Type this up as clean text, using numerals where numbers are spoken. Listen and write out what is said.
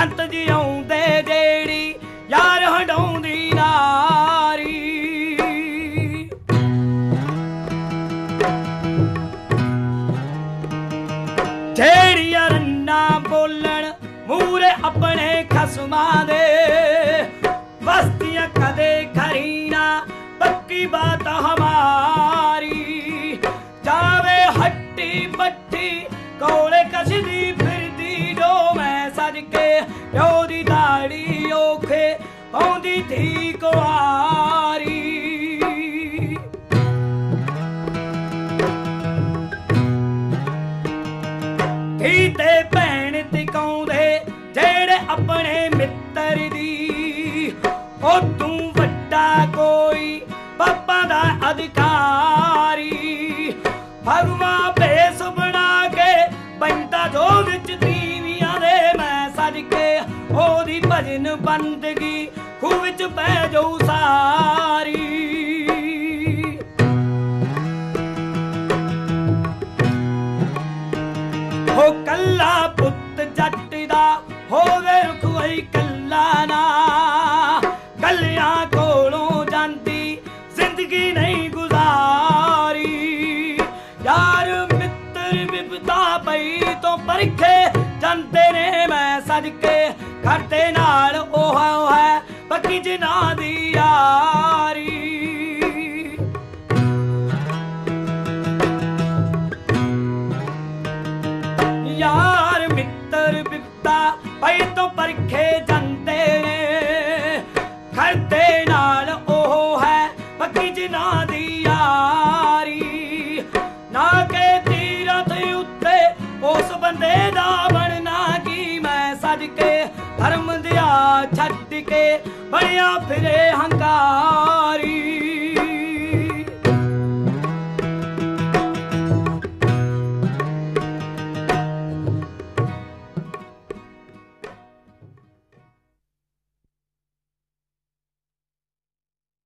संत जी आउंदे जेड़ी यार हंडाउंदी नारी। जेड़ी रन्ना बोलन मूरे अपने खसमां दे, बस्तियां कदे खरी ना पक्की बात हमारी। जावे हट्टी बट्टी कोले कसदी फिरदी जो मैं सज के प्यो दी दाड़ी औखे आउंदी थी कुआरी। धी ते भैन टिकाउंदे जेड़े अपने मित्र दी, ओ तू वड्डा कोई पापा दा अधिकारी। भगवा भेस बना के बनता जो विच तीवियां दे, मैं सज के ओदी भजन बंदगी खूह विच पै जाऊं सारी। हो कल्ला पुत जट दा होवे रुखई कल्ला ना, कलियां कोलों जांदी जिंदगी नहीं गुजारी। यार मित्र विपदा पई तो परखे जांदे ने, मैं सज के करते नाल ओह है पक्की जिना दी यारी। यार मित्र विपदा पई तो परखे जांदे ने, करते नाल ओह है पक्की जिना दी यारी। ना के तीरथ उत्ते उस बंदे दा बनना की, मैं सज के धर्म दिया छड्ड के बनिया फिरे हंकारी।